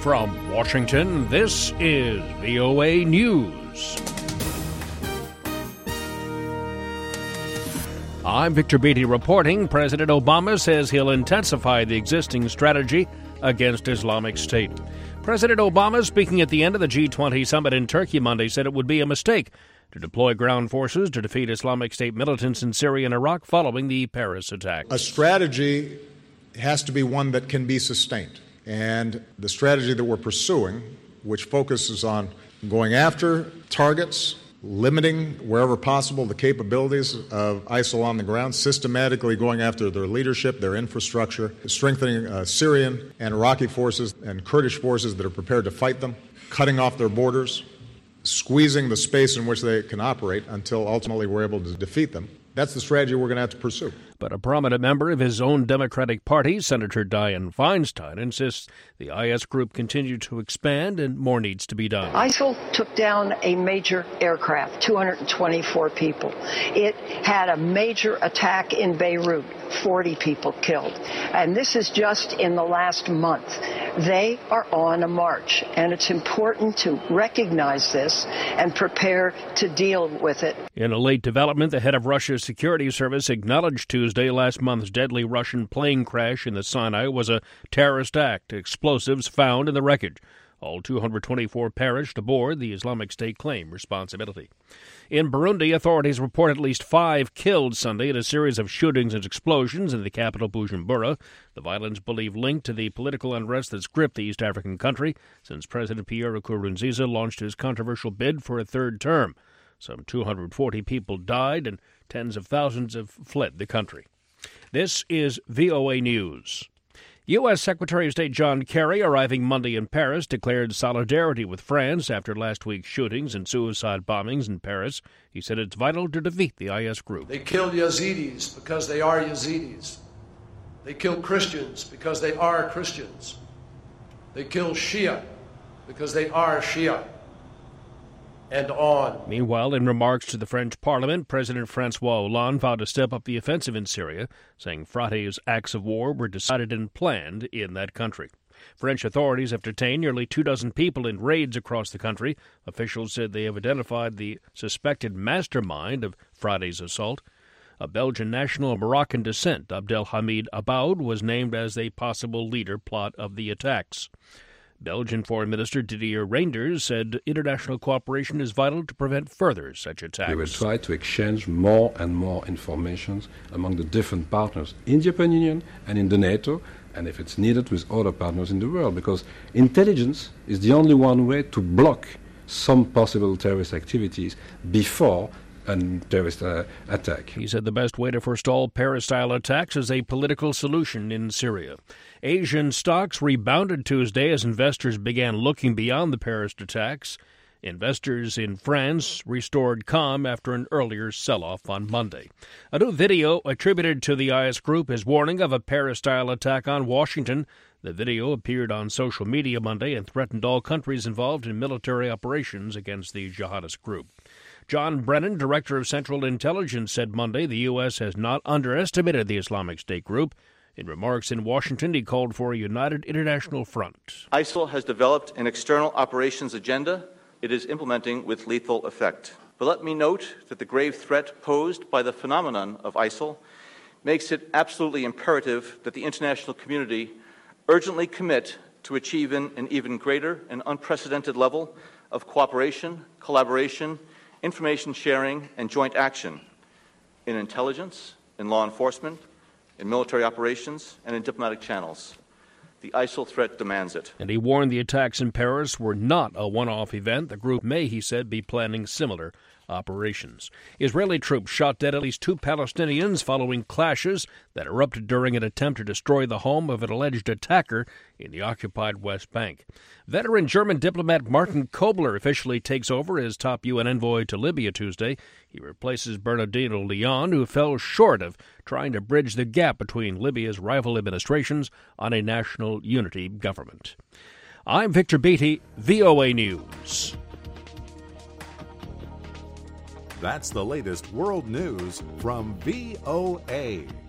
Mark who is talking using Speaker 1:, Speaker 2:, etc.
Speaker 1: From Washington, this is VOA News. I'm Victor Beatty reporting. President Obama says he'll intensify the existing strategy against Islamic State. President Obama, speaking at the end of the G20 summit in Turkey Monday, said it would be a mistake to deploy ground forces to defeat Islamic State militants in Syria and Iraq following the Paris attacks.
Speaker 2: A strategy has to be one that can be sustained. And the strategy that we're pursuing, which focuses on going after targets, limiting wherever possible the capabilities of ISIL on the ground, systematically going after their leadership, their infrastructure, strengthening Syrian and Iraqi forces and Kurdish forces that are prepared to fight them, cutting off their borders, squeezing the space in which they can operate until ultimately we're able to defeat them. That's the strategy we're going to have to pursue.
Speaker 1: But a prominent member of his own Democratic Party, Senator Dianne Feinstein, insists the IS group continued to expand and more needs to be done.
Speaker 3: ISIL took down a major aircraft, 224 people. It had a major attack in Beirut, 40 people killed. And this is just in the last month. They are on a march, and it's important to recognize this and prepare to deal with it.
Speaker 1: In a late development, the head of Russia's security service acknowledged Tuesday last month's deadly Russian plane crash in the Sinai was a terrorist act. Explosives found in the wreckage. All 224 perished aboard. The Islamic State claimed responsibility. In Burundi, authorities report at least 5 killed Sunday in a series of shootings and explosions in the capital Bujumbura. The violence believed linked to the political unrest that's gripped the East African country since President Pierre Nkurunziza launched his controversial bid for a third term. Some 240 people died and tens of thousands have fled the country. This is VOA News. U.S. Secretary of State John Kerry, arriving Monday in Paris, declared solidarity with France after last week's shootings and suicide bombings in Paris. He said it's vital to defeat the IS group.
Speaker 4: They kill Yazidis because they are Yazidis. They kill Christians because they are Christians. They kill Shia because they are Shia. And on.
Speaker 1: Meanwhile, in remarks to the French Parliament, President François Hollande vowed to step up the offensive in Syria, saying Friday's acts of war were decided and planned in that country. French authorities have detained nearly 24 people in raids across the country. Officials said they have identified the suspected mastermind of Friday's assault. A Belgian national of Moroccan descent, Abdelhamid Aboud, was named as a possible leader plot of the attacks. Belgian Foreign Minister Didier Reynders said international cooperation is vital to prevent further such attacks.
Speaker 5: We will try to exchange more and more information among the different partners in the European Union and in the NATO, and if it's needed with other partners in the world, because intelligence is the only one way to block some possible terrorist activities before a terrorist attack.
Speaker 1: He said the best way to forestall Paris-style attacks is a political solution in Syria. Asian stocks rebounded Tuesday as investors began looking beyond the Paris attacks. Investors in France restored calm after an earlier sell-off on Monday. A new video attributed to the IS group is warning of a Paris-style attack on Washington. The video appeared on social media Monday and threatened all countries involved in military operations against the jihadist group. John Brennan, director of Central Intelligence, said Monday the U.S. has not underestimated the Islamic State group. In remarks in Washington, he called for a united international front.
Speaker 6: ISIL has developed an external operations agenda it is implementing with lethal effect. But let me note that the grave threat posed by the phenomenon of ISIL makes it absolutely imperative that the international community urgently commit to achieving an even greater and unprecedented level of cooperation, collaboration, information sharing, and joint action in intelligence, in law enforcement, in military operations, and in diplomatic channels. The ISIL threat demands it.
Speaker 1: And he warned the attacks in Paris were not a one-off event. The group may, he said, be planning similar operations. Israeli troops shot dead at least 2 Palestinians following clashes that erupted during an attempt to destroy the home of an alleged attacker in the occupied West Bank. Veteran German diplomat Martin Kobler officially takes over as top UN envoy to Libya Tuesday. He replaces Bernardino Leon, who fell short of trying to bridge the gap between Libya's rival administrations on a national unity government. I'm Victor Beatty, VOA News.
Speaker 7: That's the latest world news from VOA.